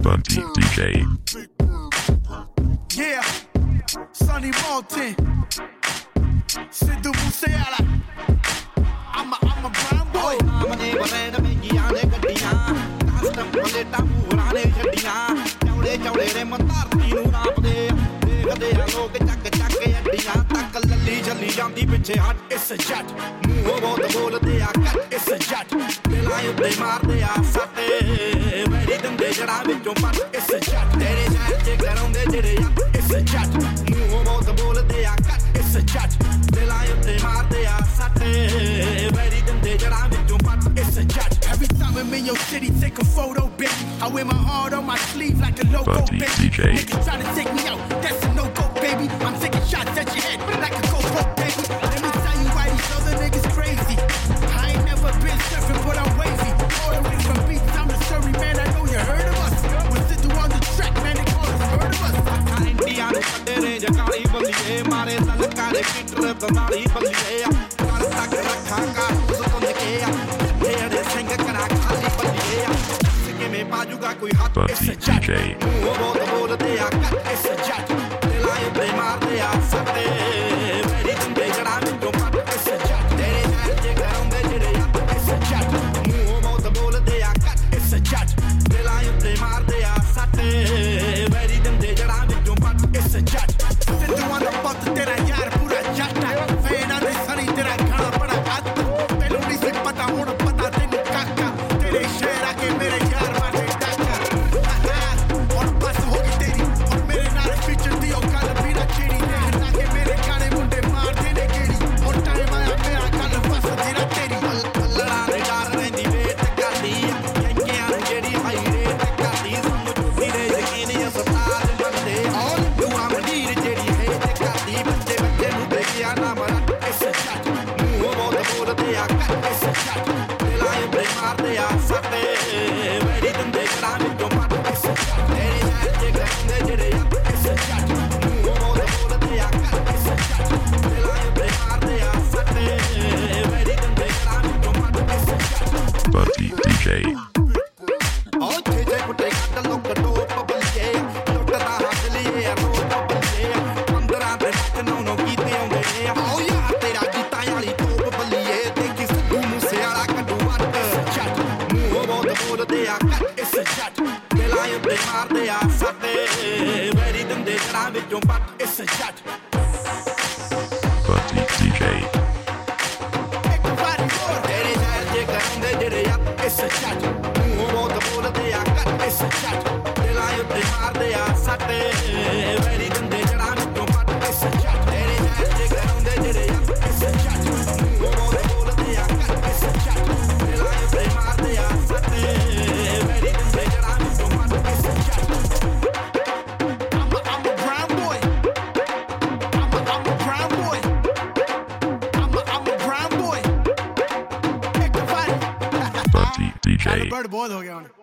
Bunty DJ. Yeah, Sonny Malton, Sidhu Moosewala. I'm a brown boy. ਆਮਨੇ ਬਰੇਡ ਮਹਿੰਗੀਆਂ ਨੇ ਗੱਡੀਆਂ ਕਸਟਮ ਪਲੇਟਾਂ ਪੂਰਾਂ ਨੇ ਛੱਡੀਆਂ ਚੌੜੇ ਚੌੜੇ ਰੇ ਧਰਤੀ ਨੂੰ ਨਾਪਦੇ ਦੇਖਦੇ ਆ ਲੋਕ ਚੱਕ ਚੱਕ ਅੱਡੀਆਂ ਤੱਕ ਲੱਲੀ ਚੱਲੀ ਜਾਂਦੀ ਪਿੱਛੇ ਹੱਟ It's a judge. ਮੂੰਹੋਂ ਬਹੁਤ ਬੋਲਦੇ ਆ ਕੱਟ It's a judge. ਦਿਲਾਂ ਉੱਤੇ ਮਾਰਦੇ ਆ ਸੱਟੇ ਮੇਰੀ ਦੰਦੇ ਜੜਾਂ ਵਿੱਚੋਂ ਪੱਟ It's a judge. ਤੇਰੇ ਸ਼ਹਿਰ 'ਚ ਕਰਾਉਂਦੇ ਜਿਹੜੇ ਆ It's a judge. ਮੂੰਹੋਂ ਬਹੁਤ ਬੋਲਦੇ ਆ ਕੱਟ It's a judge. ਦਿਲਾਂ ਉੱਤੇ ਮਾਰਦੇ ਆ ਸੱਟੇ ਮੇਰੀ ਦੰਦੇ ਜੜਾਂ ਵਿੱਚੋਂ ਪੱਟ It's a judge. Every time I'm in your city, take a photo, bitch. I wear my heart on my sleeve like a logo, Bunty baby. DJ. Niggas try to take me out, that's a no-go, baby. I'm taking shots at your head like a GoPro, baby. Let me tell you why these other niggas crazy. I ain't never been surfing, but I'm wavy. All the way from beats, I'm the Surrey man. I know you heard of us. We're sitting on the track, man. They call us heard of us. ਇੰਡੀਆਂ ਨੂੰ ਕੱਢੇ ਨੇ ਜਕਾਲੀ ਬੱਲੀਏ ਮਾਰੇ ਤਲਕਾਰੇ ਕਿਟਰ ਦਨਾਲੀ ਬੱਲੀਏ ਕਰ ਤੱਕ ਰੱਖਾਂ ਕਾਰਤੂਸ ਤੋਂ ਨਿਕੇ ਆ ਤੇਰੇ ਸਿੰਘ ਕਰਾ ਖਾਲੀ ਬੱਲੀਏ ਕਿਵੇਂ ਪਾਜੂਗਾ ਕੋਈ ਹੱਥ Bunty DJ. ਮੂੰਹੋਂ ਬਹੁਤ ਬੋਲਦੇ ਆ ਕੱਟ It's a judge. ਦਿਲਾਂ ਉੱਤੇ ਮਾਰਦੇ ਆ ਸੱਟੇ ਮੇਰੀ ਦੰਦੇ ਜੜਾਂ ਵਿੱਚੋਂ ਪੱਟ It's a judge. ਤੇਰੇ ਸ਼ਹਿਰ 'ਚ ਕਰਾਉਂਦੇ ਜਿਹੜੇ ਆ It's a judge. ਮੂੰਹੋਂ ਬਹੁਤ ਬੋਲਦੇ ਆ ਕੱਟ It's a judge. ਦਿਲਾਂ ਉੱਤੇ ਮਾਰਦੇ ਆ ਸੱਟੇ ਮੇਰੀ ਦੰਦੇ ਜੜਾਂ ਵਿੱਚੋਂ ਪੱਟ It's a judge. Sidhu on the bus, tera yaar pura jatta. Fan on the sunny, tera khana bada hatta. Tenu nahi si pata, hun pata tenu kaka. Tere sheher aake mere yaar maare daka. Aur bas hogi teri, aur mere naal feature diyo kal bina chedi. Dekhna ke mere gaane munde maar dene gedi. Aur time aaya mera kal bas jira teri. ਲੜਾਂ ਦੇ ਡਰ ਰਹਿੰਦੀ wait ਕਰਦੀ ਯੰਕਿਆਂ ਨੂੰ ਜਿਹੜੀ high rate ਕਰਦੀ ਸਾਨੂੰ ਝੂਠੀ ਦੇ ਯਕੀਨ ਅਸਤਾਰ ਮੰਨਦੇ ਦੁਆ ਮੰਡੀਰ ਜਿਹੜੀ ਹੈ ਤੇ ਕਰਦੀ ਬੱਚੇ ਬੱਚੇ ਨੂੰ ਦੇ ਗਿਆ ਨਾ ਮਰਾ It's a judge. ਮੂੰਹੋਂ ਬਹੁਤ ਬੋਲਦੇ ਆ ਕੱਟ It's a judge. ਦਿਲਾਂ ਉੱਤੇ ਮਾਰਦੇ ਆ ਸੱਟੇ ਮੇਰੀ ਦੰਦੇ ਜੜਾਂ ਵਿੱਚੋਂ ਪੱਟ It's a judge. ਤੇਰੇ ਸ਼ਹਿਰ 'ਚ ਕਰਾਉਂਦੇ ਜਿਹੜੇ ਆ It's a judge. ਮੂੰਹੋਂ ਬਹੁਤ ਬੋਲਦੇ ਆ ਕੱਟ It's a judge. ਦਿਲਾਂ ਉੱਤੇ ਮਾਰਦੇ ਆ ਸੱਟੇ ਮੇਰੀ ਦੰਦੇ ਜੜਾਂ ਵਿੱਚੋਂ ਪੱਟ It's a judge. Bunty DJ. ਓ ਛੇ ਕੁੱਟੇ ਕੱਢ ਲੋਕ ਟੋਪ ਬੱਲੀਏ ਲੁੱਟ ਦਾ ਹੱਥ ਲਈਏ ਰੋਪ ਬੱਲੀਏ 15 ਦੇ ਵਿੱਚ ਨੌ ਕੀਤੇ ਆਉਂਦੇ ਆ ਓ ਯਾਰ ਤੇਰਾ ਗੀਤਾਂ ਵਾਲੀ ਟੋਪ ਬੱਲੀਏ ਦੇਖੀ ਸਿੱਧੂ ਮੂਸੇਵਾਲਾ ਕੱਢੂ ਵੱਟ Judge. ਮੂੰਹੋਂ ਬਹੁਤ ਬੋਲਦੇ ਆ ਕੱਟ It's a judge. ਦਿਲਾਂ ਉੱਤੇ ਮਾਰਦੇ ਆ ਸੱਟੇ ਮੇਰੀ ਦੰਦੇ ਜੜਾਂ ਵਿੱਚੋਂ ਪੱਟ It's a judge. Bunty DJ. Everybody roar. ਤੇਰੇ ਸ਼ਹਿਰ 'ਚ ਕਰਾਉਂਦੇ ਜਿਹੜੇ ਆ It's a judge. ਮੂੰਹੋਂ ਬਹੁਤ ਬੋਲਦੇ ਆ ਕੱਟ It's a judge. ਦਿਲਾਂ ਉੱਤੇ ਮਾਰਦੇ ਆ ਸੱਟੇ ਮੇਰੀ ਦੰਦੇ ਜੜਾਂ ਵਿੱਚੋਂ ਪੱਟ It's a judge. ਤੇਰੇ ਸ਼ਹਿਰ 'ਚ ਕਰਾਉਂਦੇ ਜਿਹੜੇ ਆ It's a judge. ਮੂੰਹੋਂ ਬਹੁਤ ਬੋਲਦੇ ਆ ਕੱਟ It's a judge. ਦਿਲਾਂ ਉੱਤੇ ਮਾਰਦੇ ਆ ਸੱਟੇ ਮੇਰੀ ਦੰਦੇ ਜੜਾਂ ਵਿੱਚੋਂ ਪੱਟ It's a judge. I'm a brown boy. I'm a brown boy. I'm a brown boy. Everybody. Bunty DJ. Bird boy हो गया